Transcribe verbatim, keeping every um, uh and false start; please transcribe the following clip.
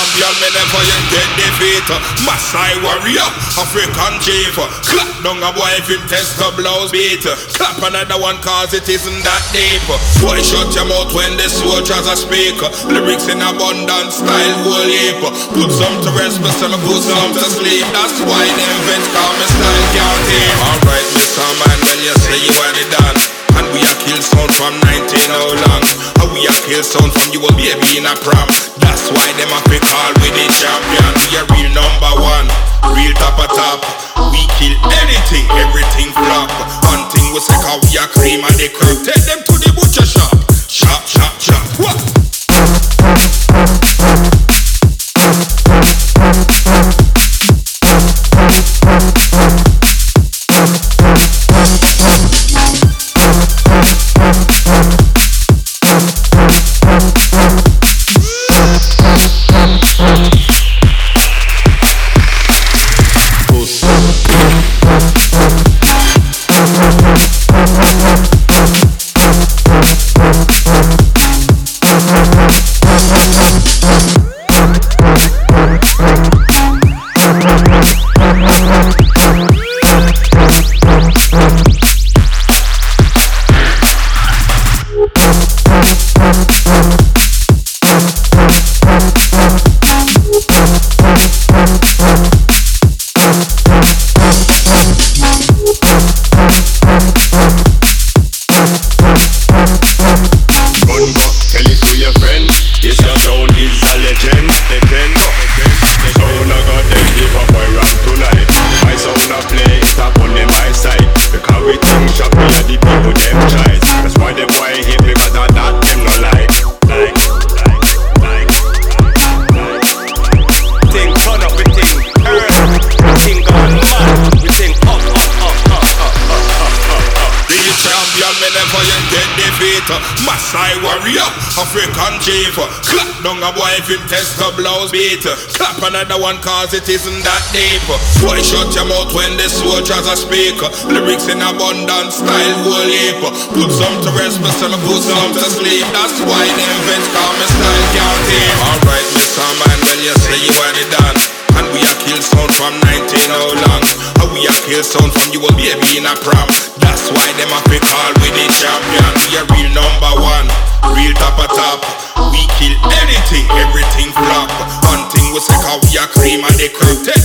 champion, me never yet get defeat. Maasai warrior, African chief. Clap down a boy if him test the blouse beat. Clap another one cause it isn't that deep. Boy shut your mouth when the soldiers are speak. Lyrics in abundance, style whole heap. Put some to rest, but still put some to sleep. That's why them vets call me style can't team. Alright, Mister Man, when you say you want it done. And we a kill sound from nineteen how long. And we a kill sound from you a baby in a prom. That's why them a pick call with the champion. We a real number one, real top of top. We kill anything, everything flop. One thing we say cause we a cream of the crop. Take them to the butcher shop. Shop, shop, shop. What? Maasai warrior, African chief. Clap down a boy if him test the blouse beat. Clap another one cause it isn't that deep. Boy shut your mouth when the soldiers are speak. Lyrics in abundance, style whole heap. Put some to rest, but still put some to sleep. That's why them vets call me style can't team. Alright, Mister Man, when you say you want it done. And we a kill sound from nineteen how long. And we a kill sound from you a baby in a prom. That's why them a pick call with the champion. We a real number one, real top of top. We kill anything, everything flop. One thing we say cause we a cream of the crop.